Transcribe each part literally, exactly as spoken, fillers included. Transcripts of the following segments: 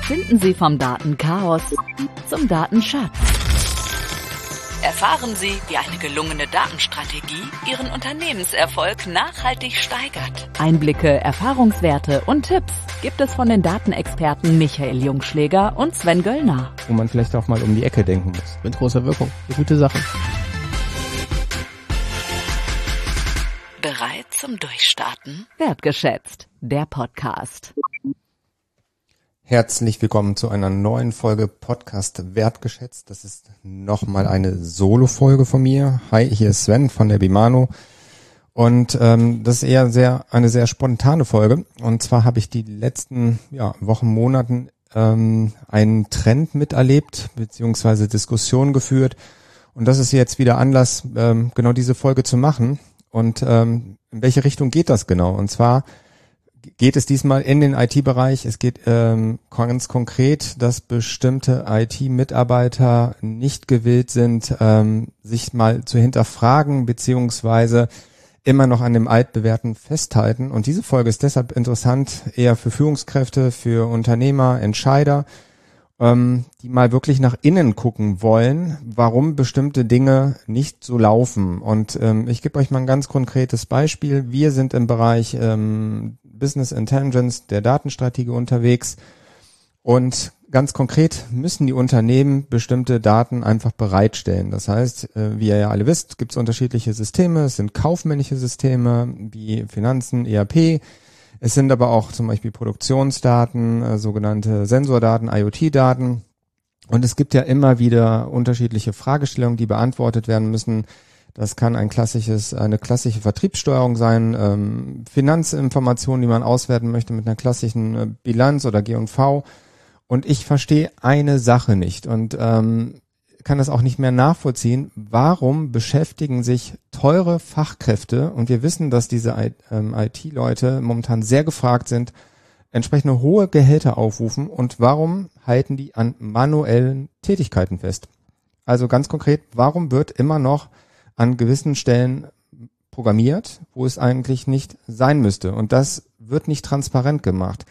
Finden Sie vom Datenchaos zum Datenschatz. Erfahren Sie, wie eine gelungene Datenstrategie Ihren Unternehmenserfolg nachhaltig steigert. Einblicke, Erfahrungswerte und Tipps gibt es von den Datenexperten Michael Jungschläger und Sven Göllner. Wo man vielleicht auch mal um die Ecke denken muss. Mit großer Wirkung. Eine gute Sache. Bereit zum Durchstarten? Wertgeschätzt, der Podcast. Herzlich willkommen zu einer neuen Folge Podcast Wertgeschätzt. Das ist nochmal eine Solo-Folge von mir. Hi, hier ist Sven von der Bimano. Und ähm, das ist eher sehr eine sehr spontane Folge. Und zwar habe ich die letzten ja, Wochen, Monaten ähm, einen Trend miterlebt, beziehungsweise Diskussionen geführt. Und das ist jetzt wieder Anlass, ähm, genau diese Folge zu machen. Und ähm, in welche Richtung geht das genau? Und zwar geht es diesmal in den I T-Bereich. Es geht ähm, ganz konkret, dass bestimmte I T-Mitarbeiter nicht gewillt sind, ähm, sich mal zu hinterfragen, beziehungsweise immer noch an dem Altbewährten festhalten. Und diese Folge ist deshalb interessant, eher für Führungskräfte, für Unternehmer, Entscheider, ähm, die mal wirklich nach innen gucken wollen, warum bestimmte Dinge nicht so laufen. Und ähm, ich gebe euch mal ein ganz konkretes Beispiel. Wir sind im Bereich ähm, Business Intelligence, der Datenstrategie unterwegs. Und ganz konkret müssen die Unternehmen bestimmte Daten einfach bereitstellen. Das heißt, äh, wie ihr ja alle wisst, gibt es unterschiedliche Systeme. Es sind kaufmännische Systeme wie Finanzen, E R P. Es sind aber auch zum Beispiel Produktionsdaten, äh, sogenannte Sensordaten, IoT-Daten. Und es gibt ja immer wieder unterschiedliche Fragestellungen, die beantwortet werden müssen. Das kann ein klassisches, eine klassische Vertriebssteuerung sein, ähm, Finanzinformationen, die man auswerten möchte mit einer klassischen äh, Bilanz oder G und V. Und ich verstehe eine Sache nicht und ähm, kann das auch nicht mehr nachvollziehen. Warum beschäftigen sich teure Fachkräfte, und wir wissen, dass diese I T-Leute momentan sehr gefragt sind, entsprechende hohe Gehälter aufrufen, und warum halten die an manuellen Tätigkeiten fest? Also ganz konkret, warum wird immer noch an gewissen Stellen programmiert, wo es eigentlich nicht sein müsste? Und das wird nicht transparent gemacht.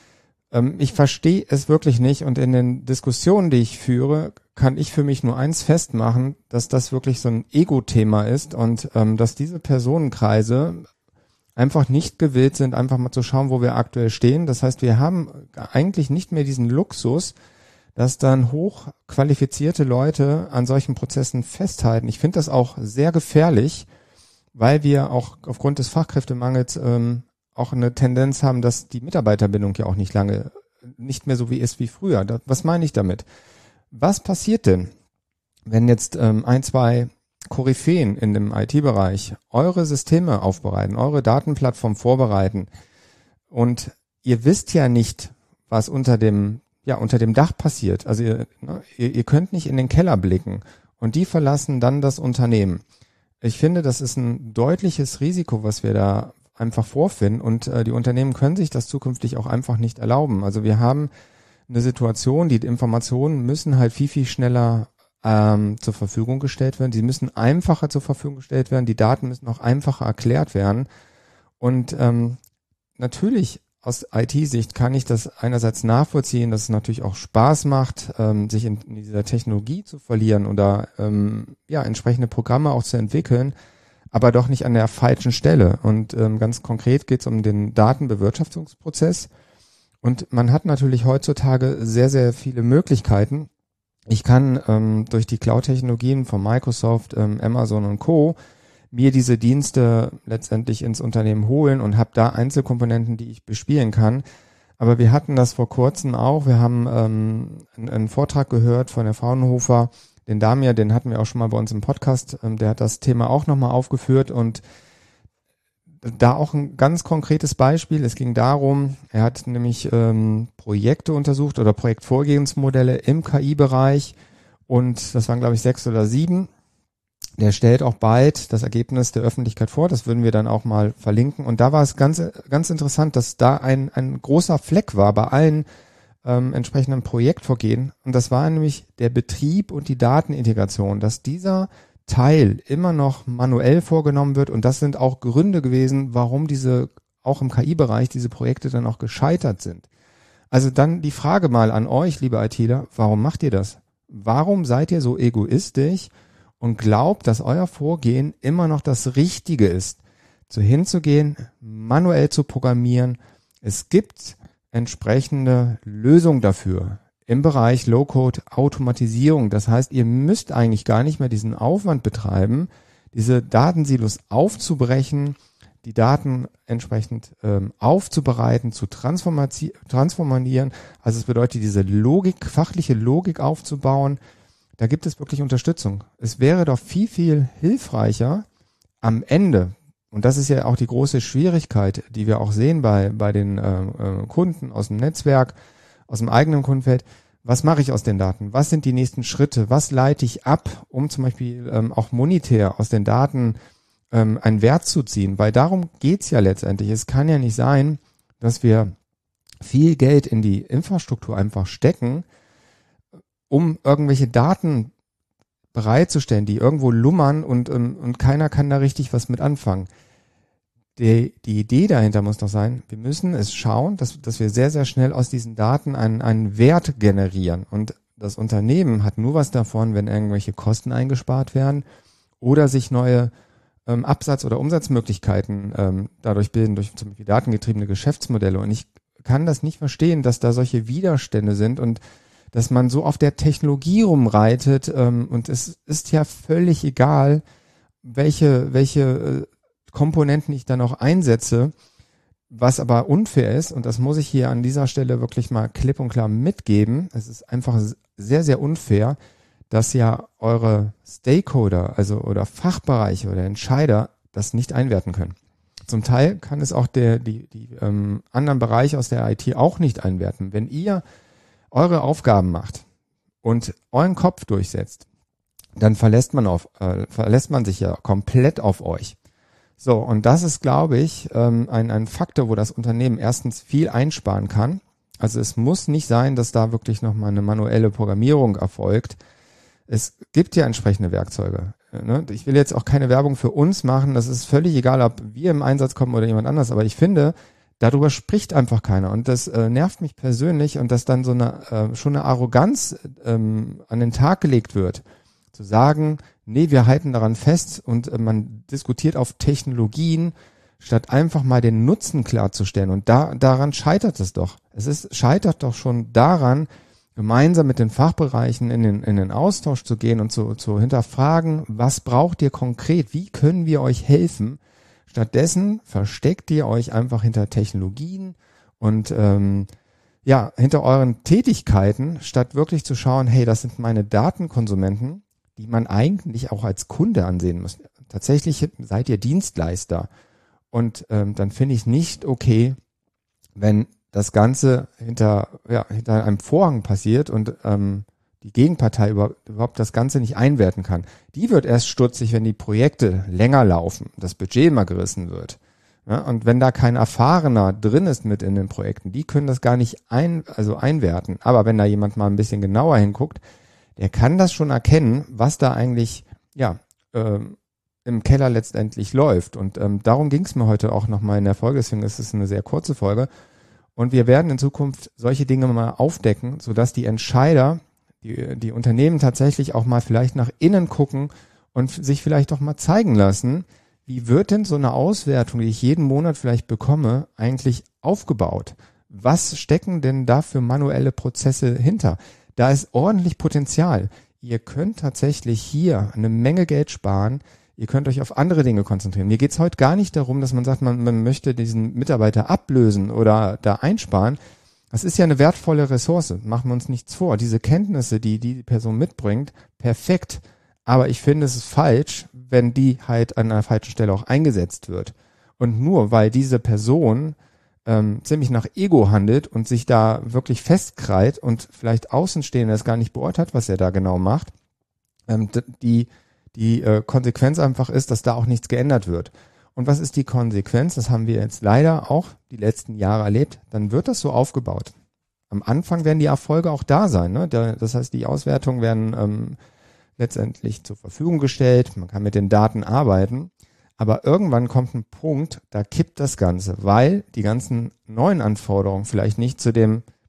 Ähm, ich verstehe es wirklich nicht, und in den Diskussionen, die ich führe, kann ich für mich nur eins festmachen, dass das wirklich so ein Ego-Thema ist und ähm, dass diese Personenkreise einfach nicht gewillt sind, einfach mal zu schauen, wo wir aktuell stehen. Das heißt, wir haben eigentlich nicht mehr diesen Luxus, dass dann hochqualifizierte Leute an solchen Prozessen festhalten. Ich finde das auch sehr gefährlich, weil wir auch aufgrund des Fachkräftemangels ähm, auch eine Tendenz haben, dass die Mitarbeiterbindung ja auch nicht lange, nicht mehr so wie ist wie früher. Das, was meine ich damit? Was passiert denn, wenn jetzt ähm, ein, zwei Koryphäen in dem I T-Bereich eure Systeme aufbereiten, eure Datenplattform vorbereiten, und ihr wisst ja nicht, was unter dem ja unter dem Dach passiert. Also ihr, ne, ihr, ihr könnt nicht in den Keller blicken, und die verlassen dann das Unternehmen. Ich finde, das ist ein deutliches Risiko, was wir da einfach vorfinden, und äh, die Unternehmen können sich das zukünftig auch einfach nicht erlauben. Also wir haben eine Situation, die Informationen müssen halt viel, viel schneller ähm, zur Verfügung gestellt werden. Die müssen einfacher zur Verfügung gestellt werden. Die Daten müssen auch einfacher erklärt werden. Und ähm, natürlich aus I T-Sicht kann ich das einerseits nachvollziehen, dass es natürlich auch Spaß macht, ähm, sich in, in dieser Technologie zu verlieren oder ähm, ja entsprechende Programme auch zu entwickeln, aber doch nicht an der falschen Stelle. Und ähm, ganz konkret geht es um den Datenbewirtschaftungsprozess. Und man hat natürlich heutzutage sehr, sehr viele Möglichkeiten. Ich kann ähm, durch die Cloud-Technologien von Microsoft, ähm, Amazon und Co. mir diese Dienste letztendlich ins Unternehmen holen und habe da Einzelkomponenten, die ich bespielen kann. Aber wir hatten das vor kurzem auch. Wir haben ähm, einen, einen Vortrag gehört von der Fraunhofer, den Damir, den hatten wir auch schon mal bei uns im Podcast. Ähm, der hat das Thema auch nochmal aufgeführt, und da auch ein ganz konkretes Beispiel. Es ging darum, er hat nämlich ähm, Projekte untersucht oder Projektvorgehensmodelle im K I-Bereich, und das waren, glaube ich, sechs oder sieben. Der stellt auch bald das Ergebnis der Öffentlichkeit vor, das würden wir dann auch mal verlinken. Und da war es ganz ganz interessant, dass da ein ein großer Fleck war bei allen ähm, entsprechenden Projektvorgehen. Und das war nämlich der Betrieb und die Datenintegration, dass dieser Teil immer noch manuell vorgenommen wird, und das sind auch Gründe gewesen, warum diese auch im K I-Bereich diese Projekte dann auch gescheitert sind. Also dann die Frage mal an euch, liebe ITler, warum macht ihr das? Warum seid ihr so egoistisch und glaubt, dass euer Vorgehen immer noch das Richtige ist? So hinzugehen, manuell zu programmieren. Es gibt entsprechende Lösungen dafür im Bereich Low-Code-Automatisierung. Das heißt, ihr müsst eigentlich gar nicht mehr diesen Aufwand betreiben, diese Datensilos aufzubrechen, die Daten entsprechend ähm, aufzubereiten, zu transformieren. Also es bedeutet, diese Logik, fachliche Logik aufzubauen. Da gibt es wirklich Unterstützung. Es wäre doch viel, viel hilfreicher am Ende, und das ist ja auch die große Schwierigkeit, die wir auch sehen bei, bei den äh, äh, Kunden aus dem Netzwerk, aus dem eigenen Kundenfeld. Was mache ich aus den Daten? Was sind die nächsten Schritte? Was leite ich ab, um zum Beispiel ähm, auch monetär aus den Daten ähm, einen Wert zu ziehen? Weil darum geht's ja letztendlich. Es kann ja nicht sein, dass wir viel Geld in die Infrastruktur einfach stecken, um irgendwelche Daten bereitzustellen, die irgendwo lummern und, und, und keiner kann da richtig was mit anfangen. Die, die Idee dahinter muss doch sein, wir müssen es schauen, dass, dass wir sehr, sehr schnell aus diesen Daten einen, einen Wert generieren. Und das Unternehmen hat nur was davon, wenn irgendwelche Kosten eingespart werden oder sich neue ähm, Absatz- oder Umsatzmöglichkeiten ähm, dadurch bilden, durch zum Beispiel datengetriebene Geschäftsmodelle. Und ich kann das nicht verstehen, dass da solche Widerstände sind und dass man so auf der Technologie rumreitet. Ähm, und es ist ja völlig egal, welche, welche äh, Komponenten ich dann auch einsetze, was aber unfair ist, und das muss ich hier an dieser Stelle wirklich mal klipp und klar mitgeben, es ist einfach sehr, sehr unfair, dass ja eure Stakeholder, also oder Fachbereiche oder Entscheider das nicht einwerten können. Zum Teil kann es auch der die die ähm, anderen Bereiche aus der I T auch nicht einwerten. Wenn ihr eure Aufgaben macht und euren Kopf durchsetzt, dann verlässt man auf äh, verlässt man sich ja komplett auf euch. So, und das ist, glaube ich, ähm, ein, ein Faktor, wo das Unternehmen erstens viel einsparen kann. Also es muss nicht sein, dass da wirklich nochmal eine manuelle Programmierung erfolgt. Es gibt ja entsprechende Werkzeuge. Ne? Ich will jetzt auch keine Werbung für uns machen. Das ist völlig egal, ob wir im Einsatz kommen oder jemand anders. Aber ich finde, darüber spricht einfach keiner. Und das äh, nervt mich persönlich. Und dass dann so eine äh, schon eine Arroganz ähm, an den Tag gelegt wird, zu sagen, nee, wir halten daran fest und äh, man diskutiert auf Technologien, statt einfach mal den Nutzen klarzustellen. Und da daran scheitert es doch. Es ist scheitert doch schon daran, gemeinsam mit den Fachbereichen in den in den Austausch zu gehen und zu, zu hinterfragen, was braucht ihr konkret, wie können wir euch helfen? Stattdessen versteckt ihr euch einfach hinter Technologien und ähm, ja, hinter euren Tätigkeiten, statt wirklich zu schauen, hey, das sind meine Datenkonsumenten, die man eigentlich auch als Kunde ansehen muss. Tatsächlich seid ihr Dienstleister. Und ähm, dann finde ich es nicht okay, wenn das Ganze hinter, ja, hinter einem Vorhang passiert und ähm, die Gegenpartei über, überhaupt das Ganze nicht einwerten kann. Die wird erst stutzig, wenn die Projekte länger laufen, das Budget mal gerissen wird. Ja, und wenn da kein Erfahrener drin ist mit in den Projekten, die können das gar nicht ein, also einwerten. Aber wenn da jemand mal ein bisschen genauer hinguckt, der kann das schon erkennen, was da eigentlich ja ähm, im Keller letztendlich läuft. Und ähm, darum ging es mir heute auch nochmal in der Folge, deswegen ist es eine sehr kurze Folge. Und wir werden in Zukunft solche Dinge mal aufdecken, sodass die Entscheider, die, die Unternehmen tatsächlich auch mal vielleicht nach innen gucken und sich vielleicht auch mal zeigen lassen, wie wird denn so eine Auswertung, die ich jeden Monat vielleicht bekomme, eigentlich aufgebaut? Was stecken denn da für manuelle Prozesse hinter? Da ist ordentlich Potenzial. Ihr könnt tatsächlich hier eine Menge Geld sparen. Ihr könnt euch auf andere Dinge konzentrieren. Mir geht's heute gar nicht darum, dass man sagt, man, man möchte diesen Mitarbeiter ablösen oder da einsparen. Das ist ja eine wertvolle Ressource. Machen wir uns nichts vor. Diese Kenntnisse, die die Person mitbringt, perfekt. Aber ich finde, es ist falsch, wenn die halt an einer falschen Stelle auch eingesetzt wird. Und nur weil diese Person ähm, ziemlich nach Ego handelt und sich da wirklich festkrallt und vielleicht Außenstehende das gar nicht beurteilt, was er da genau macht, ähm, die die äh, Konsequenz einfach ist, dass da auch nichts geändert wird. Und was ist die Konsequenz? Das haben wir jetzt leider auch die letzten Jahre erlebt. Dann wird das so aufgebaut. Am Anfang werden die Erfolge auch da sein. Ne? Das heißt, die Auswertungen werden ähm, letztendlich zur Verfügung gestellt. Man kann mit den Daten arbeiten. Aber irgendwann kommt ein Punkt, da kippt das Ganze, weil die ganzen neuen Anforderungen vielleicht nicht zu dem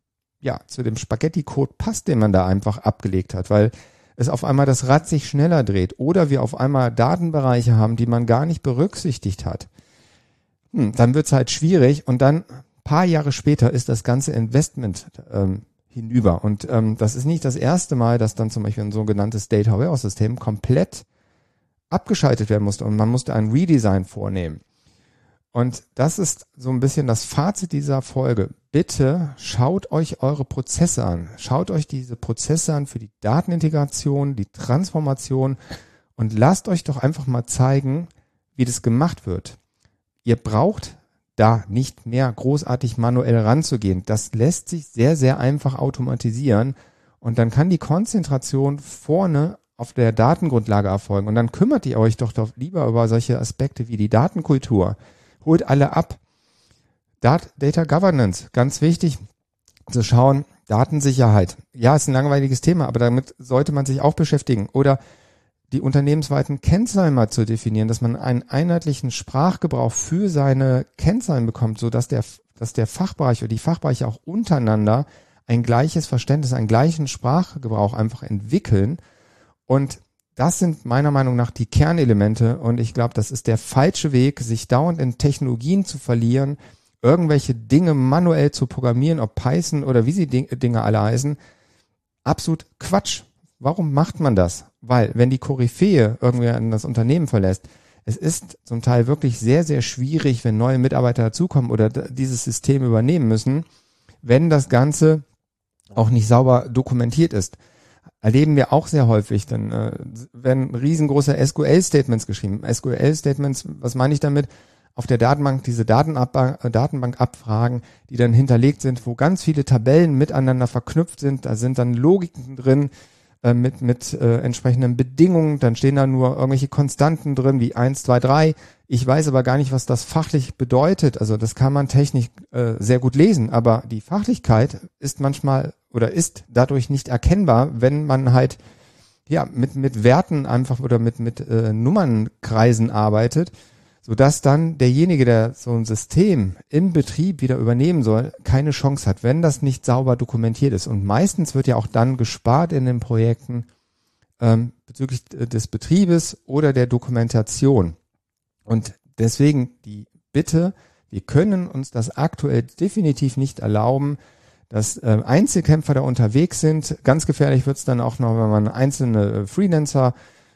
ja, zu dem Spaghetti-Code passt, den man da einfach abgelegt hat, weil es auf einmal das Rad sich schneller dreht oder wir auf einmal Datenbereiche haben, die man gar nicht berücksichtigt hat. Hm, dann wird's halt schwierig und dann ein paar Jahre später ist das ganze Investment ähm, hinüber. Und ähm, das ist nicht das erste Mal, dass dann zum Beispiel ein sogenanntes Data Warehouse-System komplett abgeschaltet werden musste und man musste ein Redesign vornehmen. Und das ist so ein bisschen das Fazit dieser Folge. Bitte schaut euch eure Prozesse an. Schaut euch diese Prozesse an für die Datenintegration, die Transformation und lasst euch doch einfach mal zeigen, wie das gemacht wird. Ihr braucht da nicht mehr großartig manuell ranzugehen. Das lässt sich sehr, sehr einfach automatisieren und dann kann die Konzentration vorne auf der Datengrundlage erfolgen. Und dann kümmert ihr euch doch, doch lieber über solche Aspekte wie die Datenkultur. Holt alle ab. Dat- Data Governance, ganz wichtig zu schauen. Datensicherheit. Ja, ist ein langweiliges Thema, aber damit sollte man sich auch beschäftigen. Oder die unternehmensweiten Kennzahlen mal zu definieren, dass man einen einheitlichen Sprachgebrauch für seine Kennzahlen bekommt, so dass der, dass der Fachbereich oder die Fachbereiche auch untereinander ein gleiches Verständnis, einen gleichen Sprachgebrauch einfach entwickeln. Und das sind meiner Meinung nach die Kernelemente und ich glaube, das ist der falsche Weg, sich dauernd in Technologien zu verlieren, irgendwelche Dinge manuell zu programmieren, ob Python oder wie sie Dinge alle heißen. Absolut Quatsch. Warum macht man das? Weil, wenn die Koryphäe irgendwie an das Unternehmen verlässt, es ist zum Teil wirklich sehr, sehr schwierig, wenn neue Mitarbeiter dazukommen oder dieses System übernehmen müssen, wenn das Ganze auch nicht sauber dokumentiert ist. Erleben wir auch sehr häufig, dann äh, werden riesengroße S Q L-Statements geschrieben. S Q L-Statements, was meine ich damit? Auf der Datenbank diese Datenab- äh, Datenbankabfragen, die dann hinterlegt sind, wo ganz viele Tabellen miteinander verknüpft sind. Da sind dann Logiken drin äh, mit mit äh, entsprechenden Bedingungen. Dann stehen da nur irgendwelche Konstanten drin wie eins, zwei, drei. Ich weiß aber gar nicht, was das fachlich bedeutet. Also das kann man technisch äh, sehr gut lesen, aber die Fachlichkeit ist manchmal oder ist dadurch nicht erkennbar, wenn man halt ja mit mit Werten einfach oder mit mit äh, Nummernkreisen arbeitet, sodass dann derjenige, der so ein System im Betrieb wieder übernehmen soll, keine Chance hat, wenn das nicht sauber dokumentiert ist. Und meistens wird ja auch dann gespart in den Projekten ähm, bezüglich des Betriebes oder der Dokumentation. Und deswegen die Bitte, wir können uns das aktuell definitiv nicht erlauben, dass äh, Einzelkämpfer da unterwegs sind. Ganz gefährlich wird es dann auch noch, wenn man einzelne Freelancer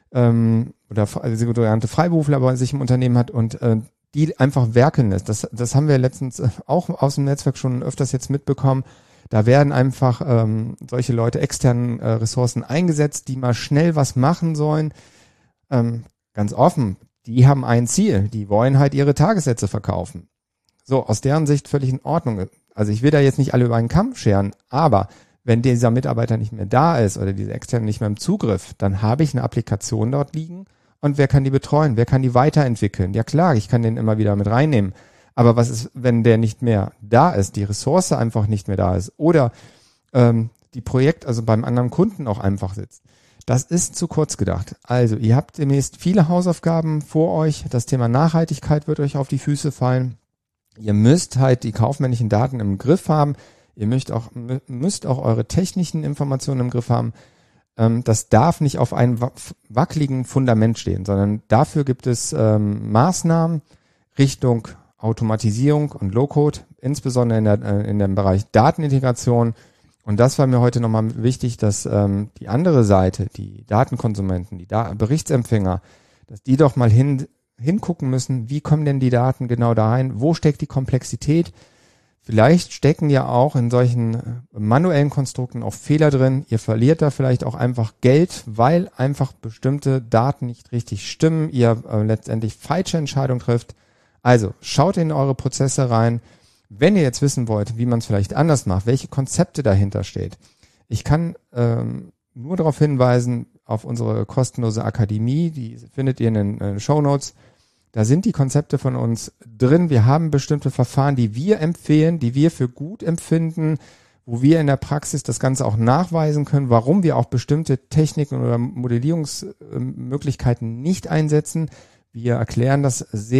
ähm, oder also sogenannte Freiberufler bei sich im Unternehmen hat und äh, die einfach werkeln lässt. Das, das haben wir letztens auch aus dem Netzwerk schon öfters jetzt mitbekommen. Da werden einfach ähm, solche Leute, externen äh, Ressourcen eingesetzt, die mal schnell was machen sollen. Ähm, ganz offen, die haben ein Ziel, die wollen halt ihre Tagessätze verkaufen. So, aus deren Sicht völlig in Ordnung. Also ich will da jetzt nicht alle über einen Kamm scheren, aber wenn dieser Mitarbeiter nicht mehr da ist oder diese Externe nicht mehr im Zugriff, dann habe ich eine Applikation dort liegen und wer kann die betreuen? Wer kann die weiterentwickeln? Ja klar, ich kann den immer wieder mit reinnehmen. Aber was ist, wenn der nicht mehr da ist, die Ressource einfach nicht mehr da ist oder ähm, die Projekt, also beim anderen Kunden auch einfach sitzt? Das ist zu kurz gedacht. Also ihr habt demnächst viele Hausaufgaben vor euch. Das Thema Nachhaltigkeit wird euch auf die Füße fallen. Ihr müsst halt die kaufmännischen Daten im Griff haben. Ihr müsst auch, müsst auch eure technischen Informationen im Griff haben. Ähm, das darf nicht auf einem wackeligen Fundament stehen, sondern dafür gibt es ähm, Maßnahmen Richtung Automatisierung und Low-Code, insbesondere in, der, äh, in dem Bereich Datenintegration. Und das war mir heute nochmal wichtig, dass ähm, die andere Seite, die Datenkonsumenten, die da- Berichtsempfänger, dass die doch mal hin hingucken müssen, wie kommen denn die Daten genau da rein, wo steckt die Komplexität. Vielleicht stecken ja auch in solchen manuellen Konstrukten auch Fehler drin. Ihr verliert da vielleicht auch einfach Geld, weil einfach bestimmte Daten nicht richtig stimmen, ihr äh, letztendlich falsche Entscheidungen trifft. Also schaut in eure Prozesse rein. Wenn ihr jetzt wissen wollt, wie man es vielleicht anders macht, welche Konzepte dahinter steht. Ich kann ähm, nur darauf hinweisen, auf unsere kostenlose Akademie, die findet ihr in den äh, Shownotes. Da sind die Konzepte von uns drin. Wir haben bestimmte Verfahren, die wir empfehlen, die wir für gut empfinden, wo wir in der Praxis das Ganze auch nachweisen können, warum wir auch bestimmte Techniken oder Modellierungsmöglichkeiten nicht einsetzen. Wir erklären das sehr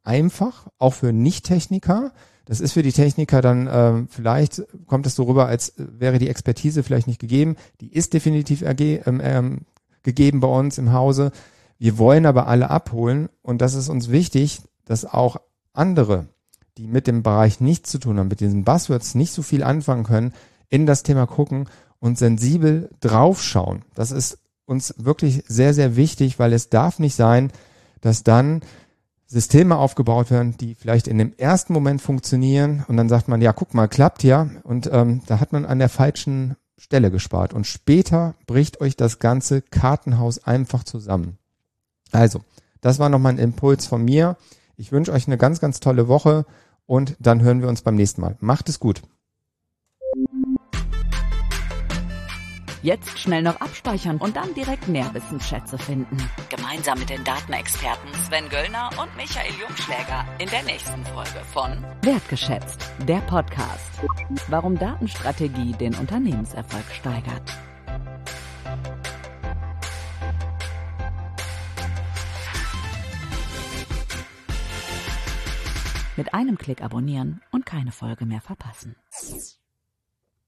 einfach, auch für Nicht-Techniker. Das ist für die Techniker dann, ähm, vielleicht kommt es so rüber, als wäre die Expertise vielleicht nicht gegeben. Die ist definitiv erge- ähm, ähm, gegeben bei uns im Hause. Wir wollen aber alle abholen und das ist uns wichtig, dass auch andere, die mit dem Bereich nichts zu tun haben, mit diesen Buzzwords nicht so viel anfangen können, in das Thema gucken und sensibel draufschauen. Das ist uns wirklich sehr, sehr wichtig, weil es darf nicht sein, dass dann Systeme aufgebaut werden, die vielleicht in dem ersten Moment funktionieren und dann sagt man, ja, guck mal, klappt ja und ähm, da hat man an der falschen Stelle gespart und später bricht euch das ganze Kartenhaus einfach zusammen. Also, das war nochmal ein Impuls von mir. Ich wünsche euch eine ganz, ganz tolle Woche und dann hören wir uns beim nächsten Mal. Macht es gut. Jetzt schnell noch abspeichern und dann direkt Nährwissensschätze finden. Gemeinsam mit den Datenexperten Sven Göllner und Michael Jungschläger in der nächsten Folge von Wertgeschätzt, der Podcast. Warum Datenstrategie den Unternehmenserfolg steigert. Mit einem Klick abonnieren und keine Folge mehr verpassen.